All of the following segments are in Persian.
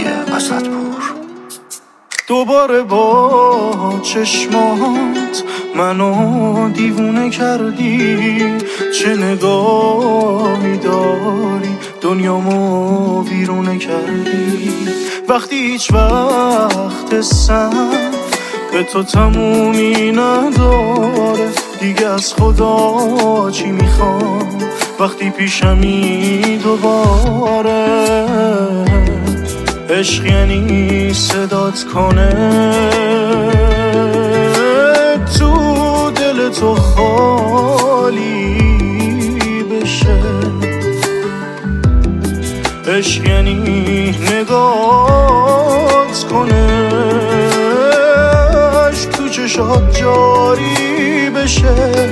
اسدپور. دوباره با چشمات منو دیوونه کردی، چه نگاهی داری دنیامو ویرونه کردی. وقتی هیچ وقت سن به تو تمومی نداره، دیگه از خدا چی میخوام وقتی پیشمی دوباره. عشق یعنی صدات کنه تو دل تو خالی بشه. عشق یعنی نگات کنه عشق تو چشات جاری بشه،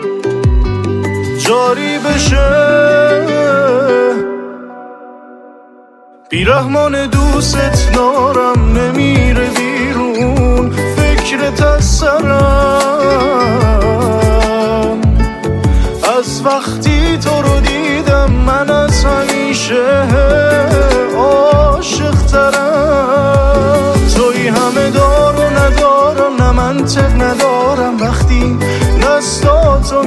جاری بشه. بیرحمان دوست دارم نمیره بیرون، فکرت از سرم. از وقتی تو رو دیدم من از همیشه عاشق ترم. توی همه دار و ندارم، نه منطق ندارم وقتی دستاتو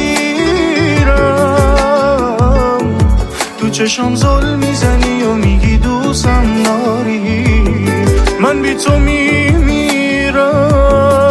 میگیرم. تو چشم ظلم میزنی و میگی دوستم داری، من بی تو میمیرم.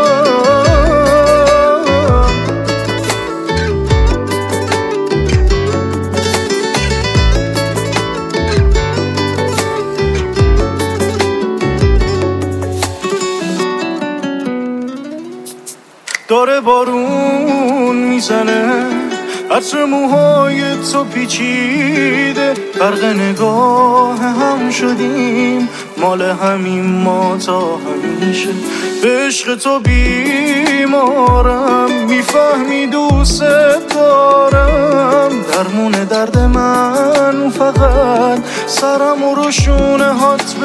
داره بارون میزنه، عطر موهای تو پیچیده، برق نگاه هم شدیم، مال همین ما تا همیشه. به عشق تو بیمارم، میفهمی دوست دارم. درمون درد من فقط سرم و روشونه هات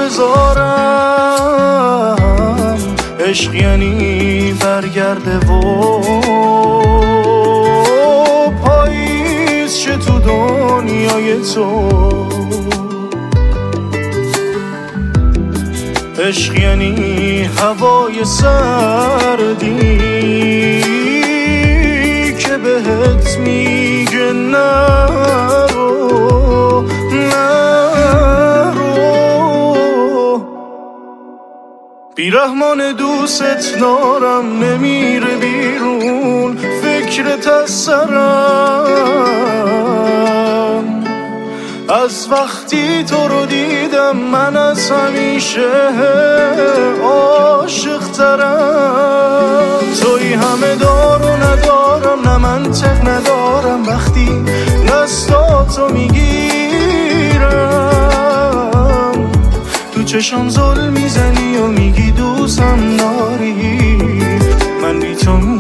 بذارم. عشق یعنی برگرده و پاییز شه تو دنیای تو. عشق یعنی هوای سردی که بهت میگه نرو نرو. بیرحمان دوست دارم نمیره بیرون، فکرت از سرم. از وقتی تو رو دیدم من از همیشه عاشق ترم. توی همه دار و ندارم، نه منطق ندارم وقتی دستاتو میگیرم. تو چشم ظلم میزنی و میگی دوستم داری، من بی تو